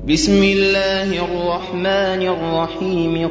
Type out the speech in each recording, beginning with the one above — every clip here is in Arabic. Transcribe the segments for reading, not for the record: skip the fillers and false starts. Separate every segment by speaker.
Speaker 1: بسم الله الرحمن الرحيم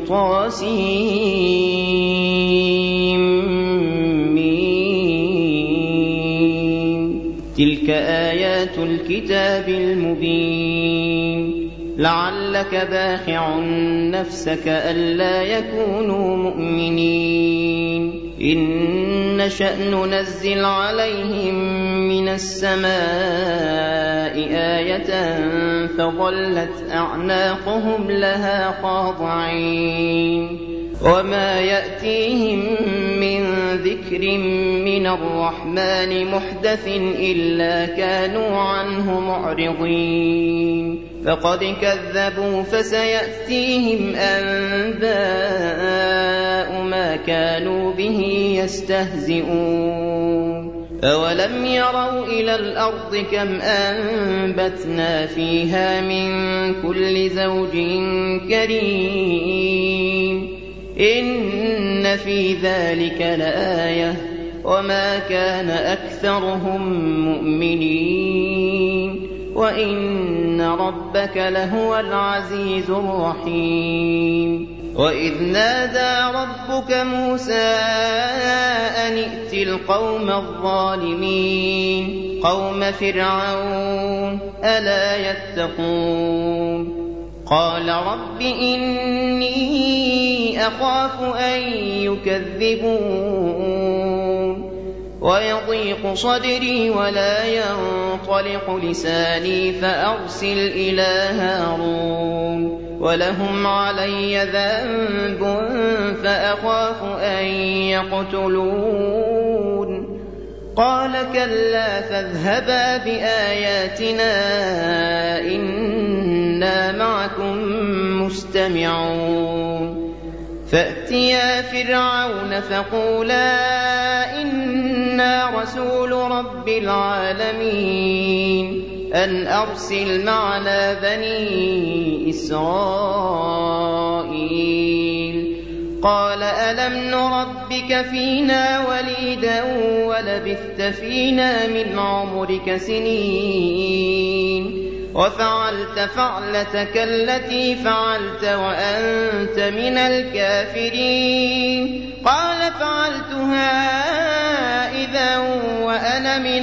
Speaker 1: تلك آيات الكتاب المبين لعلك باخع نفسك ألا يكونوا مؤمنين إن نشأ ننزل عليهم من السماء آية فظلت أعناقهم لها خاضعين وما يأتيهم من ذكر من الرحمن محدث إلا كانوا عنه معرضين فقد كذبوا فسيأتيهم أنباء ما كانوا به يستهزئون أولم يروا إلى الأرض كم أنبتنا فيها من كل زوج كريم إن في ذلك لآية وما كان أكثرهم مؤمنين وإن ربك لهو العزيز الرحيم وإذ نادى ربك موسى أن ائت القوم الظالمين قوم فرعون ألا يتقون قال رب إني أخاف أن يكذبون ويضيق صدري ولا ينطلق لساني فأرسل إلى هارون ولهم علي ذنب فأخاف أن يقتلون قال كلا فاذهبا بآياتنا إنا معكم مستمعون فأتيا فرعون فقولا إنا رسول رب العالمين أن أرسل معنا بني إسرائيل قال ألم نربك فينا وليدا ولبثت فينا من عمرك سنين وفعلت فعلتك التي فعلت وأنت من الكافرين قال فعلتها إذا وأنا من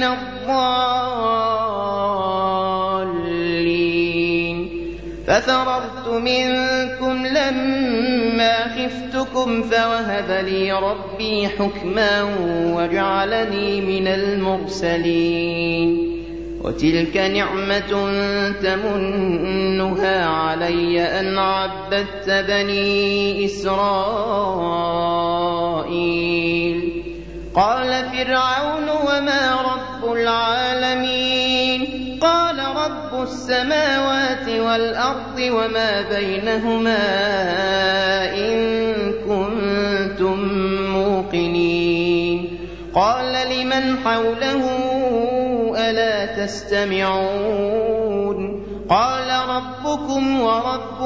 Speaker 1: الضالين ففررت منكم لما خفتكم فوهب لي ربي حكما وجعلني من المرسلين وتلك نعمة تمنها علي أن عبدت بني إسرائيل قال فرعون وما رب العالمين قال رب السماوات والأرض وما بينهما إن كنتم موقنين قال لمن حوله ألا تستمعون قال ربكم ورب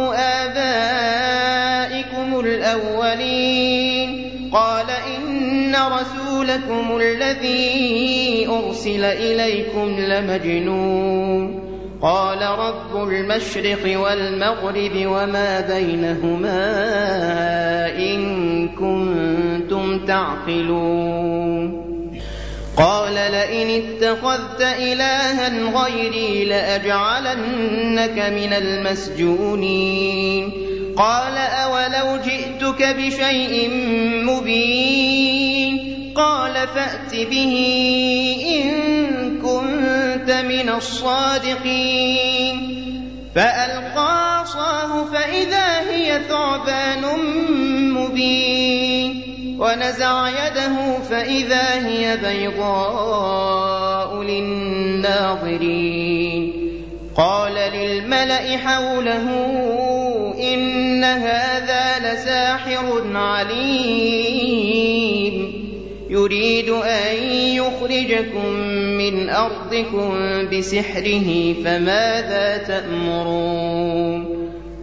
Speaker 1: آبائكم الأولين قال إن رسولكم الذي أرسل إليكم لمجنون قال رب المشرق والمغرب وما بينهما إن كنتم تعقلون قال لئن اتخذت إلها غيري لأجعلنك من المسجونين قال أولو جئتك بشيء مبين قال فأت به إن كنت من الصادقين فألقى عصاه فإذا هي ثعبان مبين ونزع يده فإذا هي بيضاء للناظرين قال للملأ حوله إن هذا لساحر عليم يريد أن يخرجكم من أرضكم بسحره فماذا تأمرون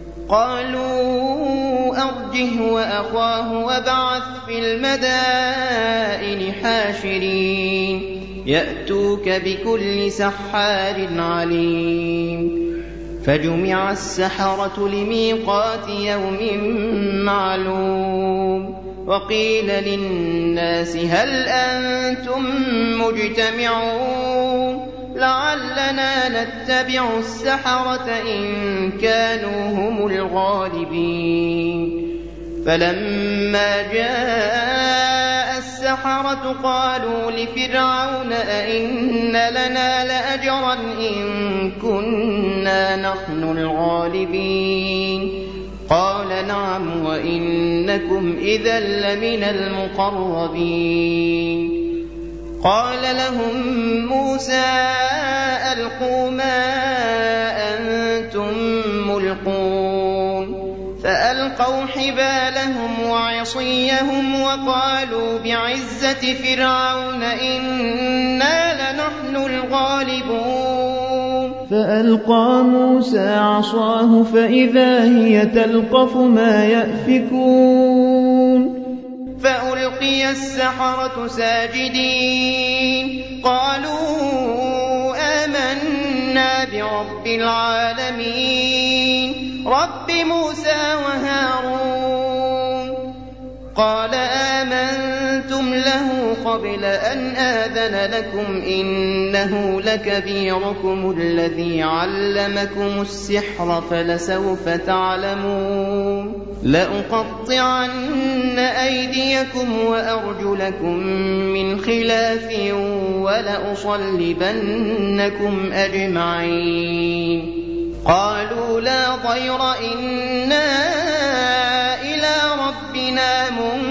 Speaker 1: قالوا أرجه وأخاه وابعث في المدائن حاشرين يأتوك بكل سحار عليم فجمع السحرة لميقات يوم معلوم وقيل للناس هل أنتم مجتمعون لعلنا نتبع السحرة إن كانوا هم الغالبين فلما جاء السحرة قالوا لفرعون أئن لنا لأجرا إن كنا نحن الغالبين قال نعم وإنكم إذا لمن المقربين قال لهم موسى ألقوا ما أنتم ملقون فألقوا حبالهم وعصيهم وقالوا بعزة فرعون إنا لنحن الغالبون
Speaker 2: فألقى موسى عصاه فإذا هي تلقف ما يأفكون
Speaker 1: فألقي السحرة ساجدين قالوا آمنا برب العالمين رب موسى وهارون قال آمنتم له قبل أن آذن لكم إنه لكبيركم الذي علمكم السحر فلسوف تعلمون لأقطعن أيديكم وأرجلكم من خلاف ولأصلبنكم أجمعين قالوا لا ضير إنا إلى ربنا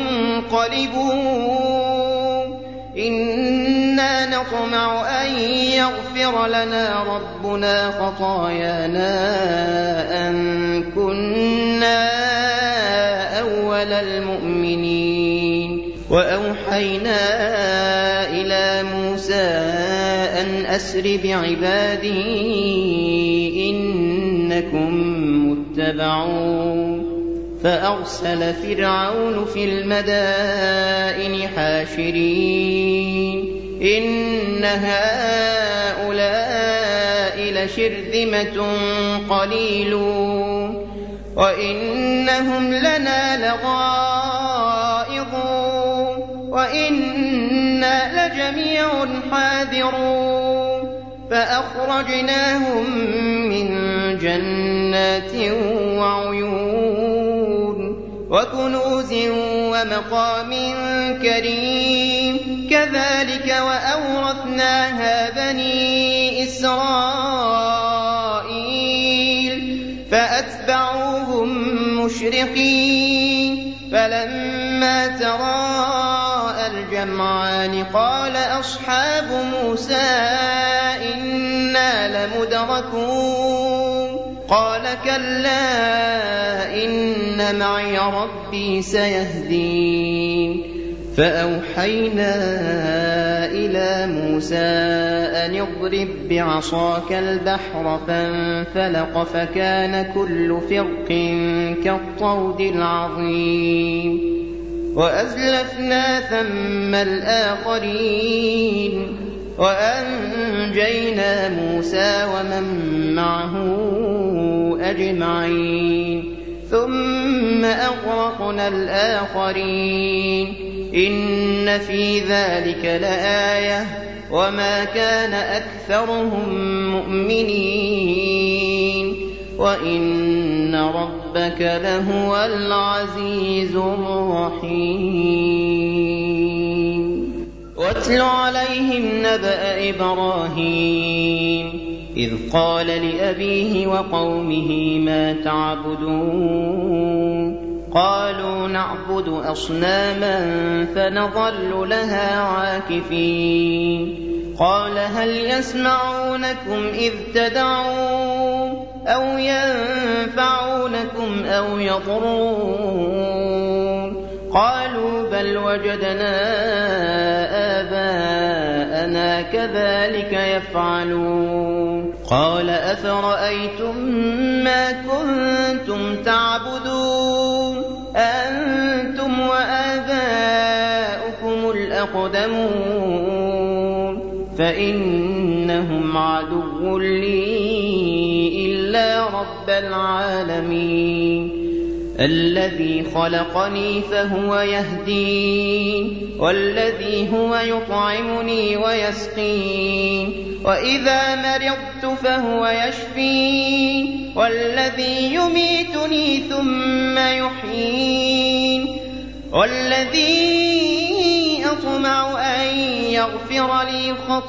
Speaker 1: منقلبون إنا نطمع أن يغفر لنا ربنا خطايانا أن كنا أول المؤمنين وأوحينا إلى موسى أن أسر بعبادي إنكم متبعون فأرسل فرعون في المدائن حاشرين إن هؤلاء لشرذمة قليلون وإنهم لنا لغائظون وإنا لجميع حاذرون فأخرجناهم من جنات وعيون وكنوز ومقام كريم كذلك وأورثناها بني إسرائيل فأتبعوهم مشرقين فلما تراءى الجمعان قال أصحاب موسى إنا لمدركون قال كلا إن معي ربي سيهدين فأوحينا إلى موسى أن اضرب بعصاك البحر فانفلق فكان كل فرق كالطود العظيم وأزلفنا ثم الآخرين وأنجينا موسى ومن معه أجمعين ثم أغرقنا الآخرين إن في ذلك لآية وما كان أكثرهم مؤمنين وإن ربك لهو العزيز الرحيم واتل عليهم نبأ إبراهيم إذ قال لأبيه وقومه ما تعبدون قالوا نعبد أصناما فنظل لها عاكفين قال هل يسمعونكم إذ تدعون أو ينفعونكم أو يضرون قالوا بل وجدنا آباءنا كذلك يفعلون قال أفرأيتم ما كنتم تعبدون أنتم وآباؤكم الأقدمون فإنهم عدو لي إلا العالمين الذي خلقني فهو يهدين والذي هو يطعمني ويسقين وإذا مرضت فهو يشفين والذي يميتني ثم يحيين والذي أطمع أن يغفر لي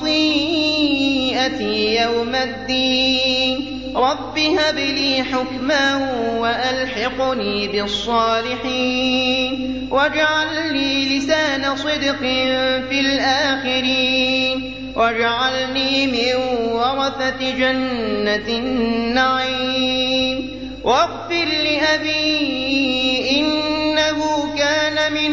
Speaker 1: خطيئتي يوم الدين رب هب لي حكما وألحقني بالصالحين واجعل لي لسان صدق في الآخرين واجعلني من ورثة جنة النعيم واغفر لأبي إنه كان من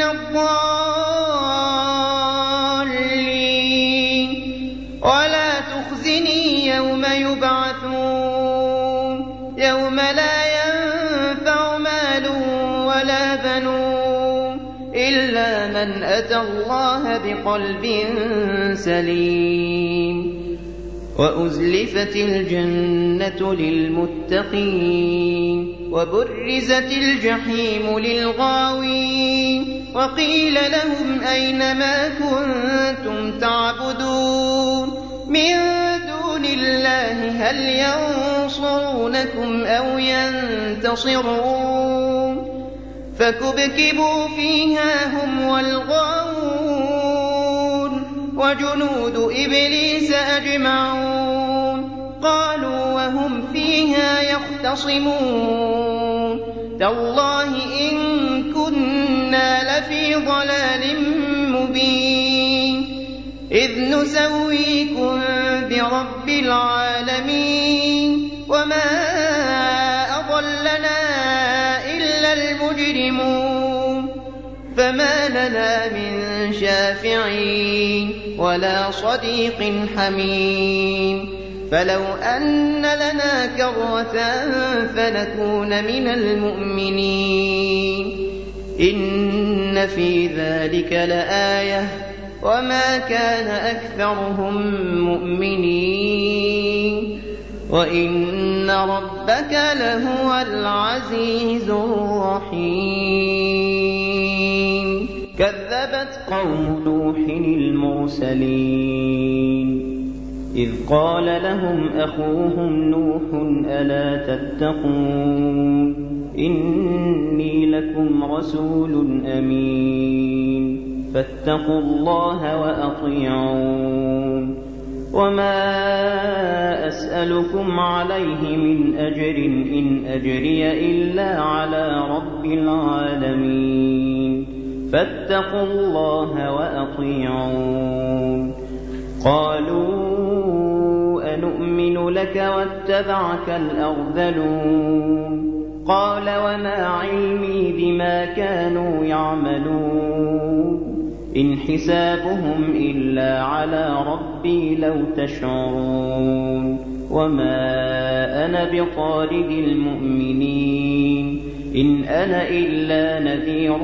Speaker 1: الضالين ولا تخزني يوم يبعثون يوم لا ينفع مال ولا بنون إلا من أتى الله بقلب سليم وأزلفت الجنة للمتقين وبرزت الجحيم للغاوين وقيل لهم أين ما كنتم تعبدون من دون الله هل ينصرونكم أو ينتصرون فكبكبوا فيها هم والغاوون وجنود إبليس أجمعون قالوا وهم فيها يختصمون تالله إن كنا لفي ضلال مبين إذ نسويكم برب العالمين وما أضلنا إلا المجرمون فما لنا من شافعين ولا صديق حميم فلو أن لنا كرة فنكون من المؤمنين إن في ذلك لآية وما كان أكثرهم مؤمنين وإن ربك لهو العزيز الرحيم كذبت قوم نوح المرسلين إذ قال لهم أخوهم نوح ألا تتقون إني لكم رسول أمين فاتقوا الله وأطيعون وما أسألكم عليه من أجر إن أجري إلا على رب العالمين فاتقوا الله وأطيعون قالوا أنؤمن لك واتبعك الأرذلون قال وما علمي بما كانوا يعملون إن حسابهم إلا على ربي لو تشعرون وما أنا بطارد المؤمنين إن أنا إلا نذير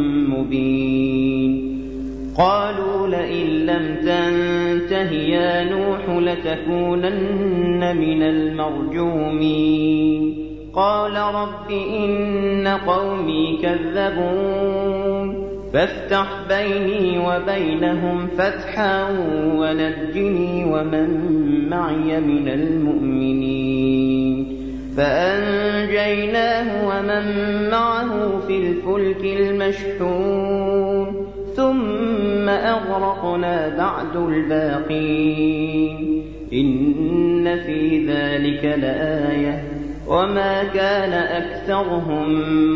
Speaker 1: مبين قالوا لئن لم تنته يا نوح لتكونن من المرجومين قال رب إن قومي كذبون فافتح بيني وبينهم فتحا ونجني ومن معي من المؤمنين فأنجيناه ومن معه في الفلك المشحون ثم أغرقنا بعد الباقين إن في ذلك لآية وما كان أكثرهم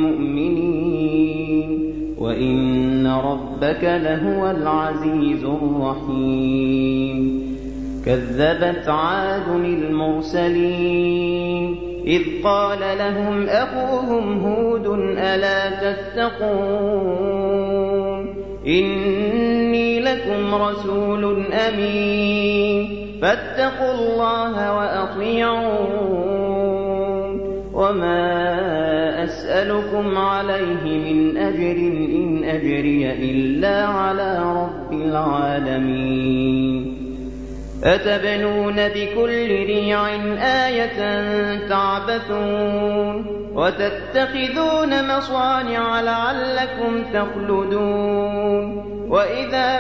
Speaker 1: مؤمنين وإن ربك لهو العزيز الرحيم كذبت عاد المرسلين إذ قال لهم أخوهم هود ألا تتقون إني لكم رسول أمين فاتقوا الله وأطيعون وما أسألكم عليه من أجر إن أجري إلا على رب العالمين أتبنون بكل ريع آية تعبثون وتتخذون مصانع لعلكم تخلدون وإذا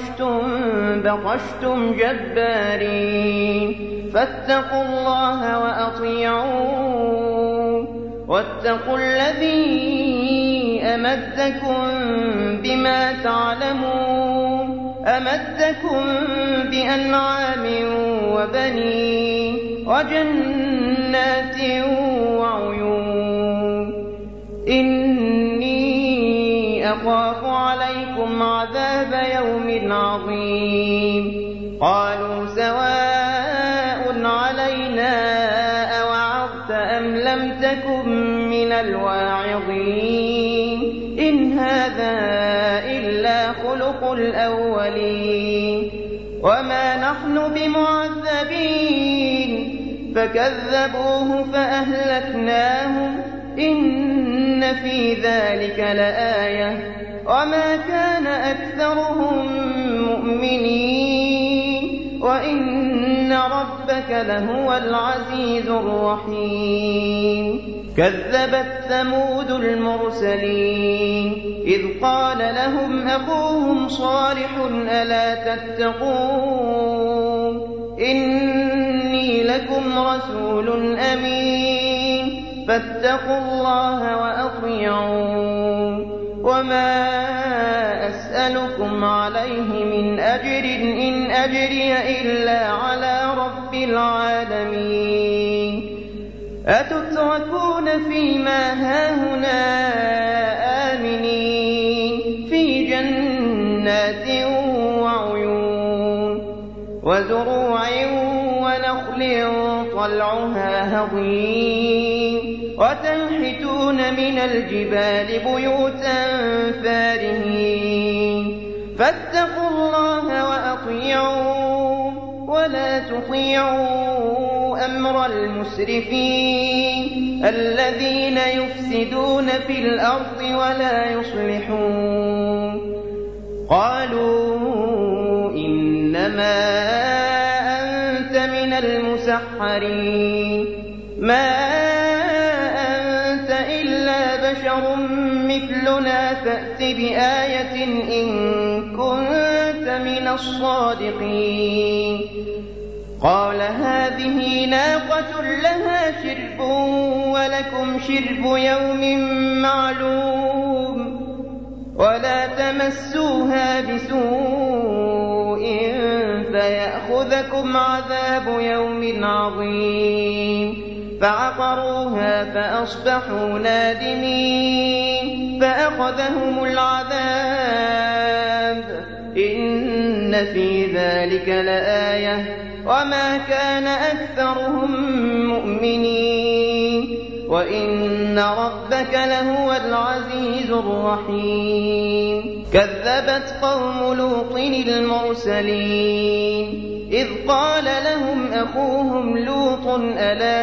Speaker 1: بطشتم جبارين فاتقوا الله وأطيعون واتقوا الذي أمدكم بما تعلمون أمدكم بأنعام وبنين وجنات وعيون إني أخاف عليكم عذاب يوم عظيم قالوا سواء علينا أوعظت أم لم تكن من الواعظين إن هذا إلا خلق الأولين وما نحن بمعذبين فكذبوه فأهلكناهم إن في ذلك لآية وما كان أكثرهم مؤمنين وإن ربك لهو العزيز الرحيم كذبت ثمود المرسلين إذ قال لهم أخوهم صالح ألا تتقون إني لكم رسول أمين فاتقوا الله وأطيعون وما أسألكم عليه من أجر إن أجري إلا على رب العالمين أتتركون فيما هاهنا آمنين في جنات وعيون وزروع ونخل طلعها هضيم وتنحتون من الجبال بيوتا فارهين فاتقوا الله وأطيعون ولا تطيعوا أمر المسرفين الذين يفسدون في الأرض ولا يصلحون قالوا إنما أنت من المسحرين ما أنت إلا بشر مثلنا فأت بآية إن كنت من الصادقين قال هذه ناقة لها شرب ولكم شرب يوم معلوم ولا تمسوها بسوء فيأخذكم عذاب يوم عظيم فعقروها فأصبحوا نادمين فأخذهم العذاب إن في ذلك لآية وما كان أكثرهم مؤمنين وإن ربك لهو العزيز الرحيم كذبت قوم لوط المرسلين إذ قال لهم أخوهم لوط ألا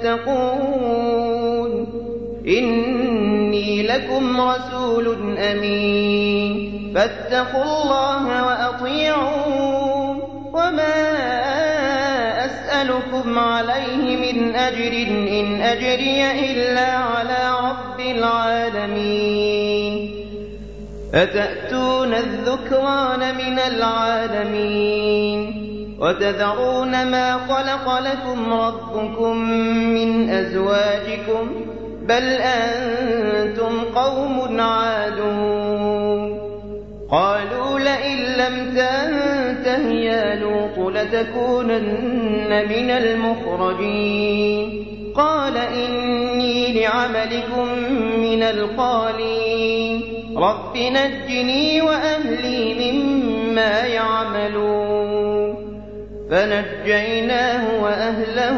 Speaker 1: تتقون إني لكم رسول أمين فاتقوا الله وأطيعون وما أسألكم عليه من أجر إن أجري إلا على رب العالمين أتأتون الذكران من العالمين وتذرون ما خلق لكم ربكم من أزواجكم بل أنتم قوم عادون قالوا لئن لم تنته يا لوط لتكونن من المخرجين قال إني لعملكم من القالين رب نجني وأهلي مما يعملون فنجيناه وأهله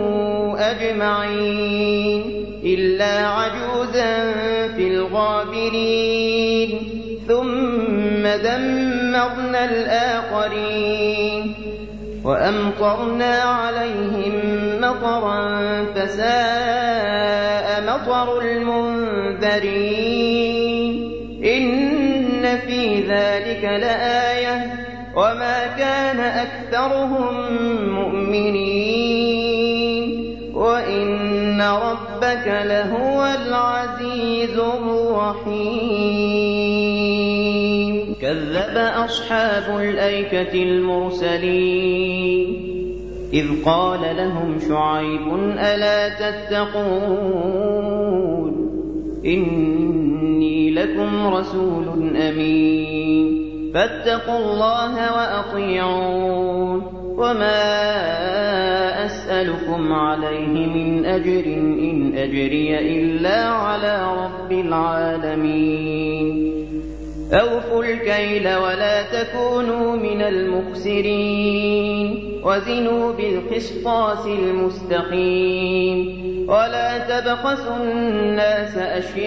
Speaker 1: أجمعين إلا عجوزا في الغابرين ثم دمرنا الآخرين وأمطرنا عليهم مطرا فساء مطر المنذرين إن في ذلك لآية وما كان أكثرهم مؤمنين وإن ربك لهو العزيز الرحيم. كذب أصحاب الأيكة المرسلين إذ قال لهم شعيب ألا تتقون إني لكم رسول أمين فاتقوا الله وأطيعون وما أسألكم عليه من أجر إن أجري إلا على رب العالمين. أوفوا الكيل ولا تكونوا من المخسرين وزنوا بالقسطاس المستقيم ولا تبخسوا الناس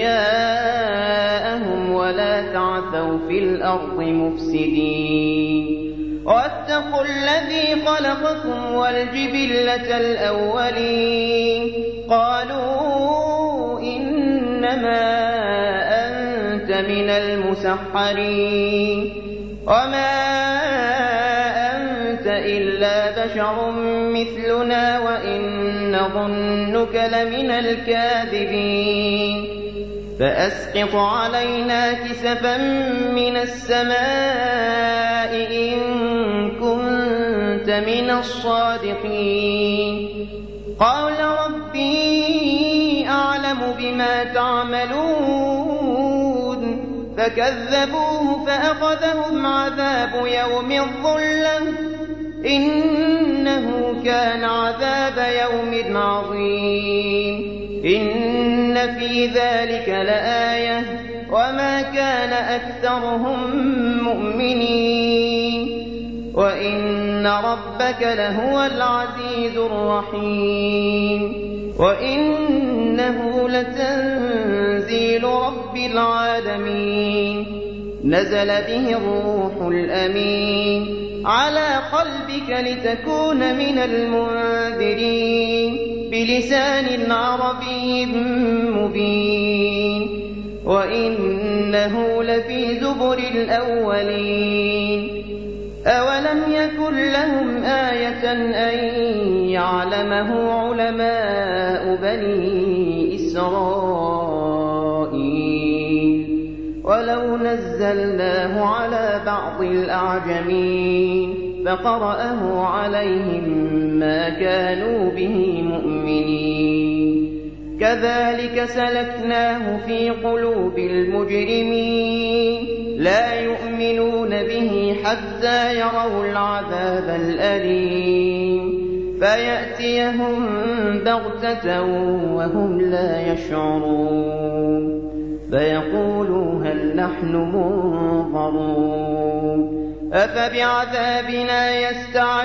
Speaker 1: أشياءهم ولا تعثوا في الأرض مفسدين واتقوا الذي خلقكم والجبلة الأولين قالوا إنما أنت من المسحرين وما أنت إلا بشر مثلنا وإن نظنك لمن الكاذبين فأسقط علينا كسفا من السماء إن كنت من الصادقين. قال ربي أعلم بما تعملون فكذبوه فأخذهم عذاب يوم الظلة إنه كان عذاب يوم عظيم. إن في ذلك لآية وما كان أكثرهم مؤمنين وإن ربك لهو العزيز الرحيم. وإنه لتنزيل رب العالمين نزل به الروح الأمين على قلبك لتكون من المنذرين بلسان عربي مبين وإنه لفي زبر الأولين. أولم يكن لهم آية أن يعلمه علماء بني إسرائيل ولو نزلناه على بعض الأعجمين فقرأه عليهم ما كانوا به مؤمنين كذلك سلكناه في قلوب المجرمين لا يؤمنون به حتى يروا العذاب الأليم فيأتيهم بغتة وهم لا يشعرون فيقولوا هل نحن منظرون أفبعذابنا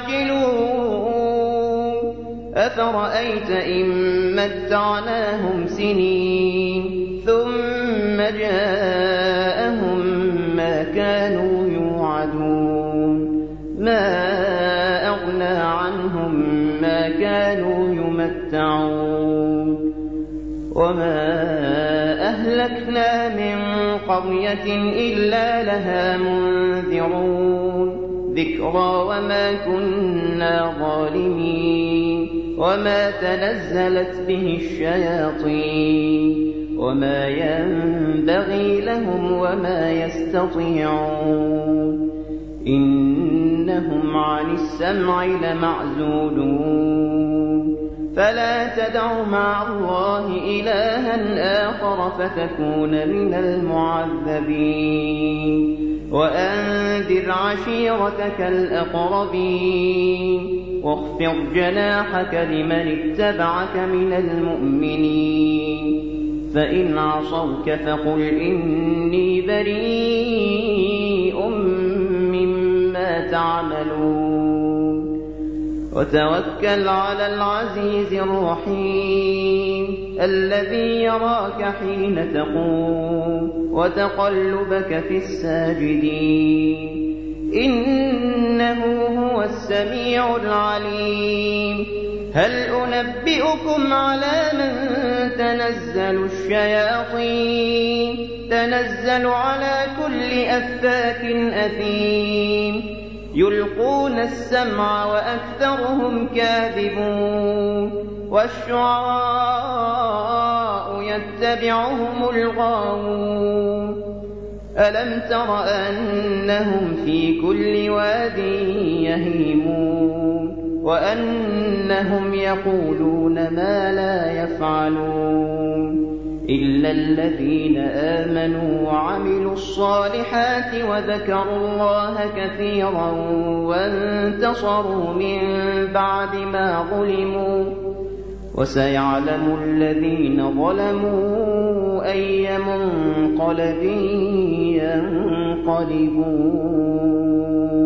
Speaker 1: يستعجلون أفرأيت إن متعناهم سنين ثم جاءهم ما كانوا يوعدون ما أغنى عنهم ما كانوا يمتعون وما أهلكنا من قرية إلا لها منذرون ذكرى وما كنا ظالمين وما تنزلت به الشياطين وما ينبغي لهم وما يستطيعون إنهم عن السمع لمعزولون فلا تدع مع الله إلها آخر فتكون من المعذبين وأنذر عشيرتك الأقربين واخفض جناحك لمن اتبعك من المؤمنين فإن عصوك فقل إني بريء مما تعملون وتوكل على العزيز الرحيم الذي يراك حين تقوم وتقلبك في الساجدين إنه هو السميع العليم هل أنبئكم على من تنزل الشياطين تنزل على كل أفاك أثيم يلقون السمع وأكثرهم كاذبون والشعراء يتبعهم الغاوون ألم تر أنهم في كل واد يهيمون وأنهم يقولون ما لا يفعلون إلا الذين آمنوا وعملوا الصالحات وذكروا الله كثيرا وانتصروا من بعد ما ظلموا وسيعلم الذين ظلموا أي منقلب ينقلبون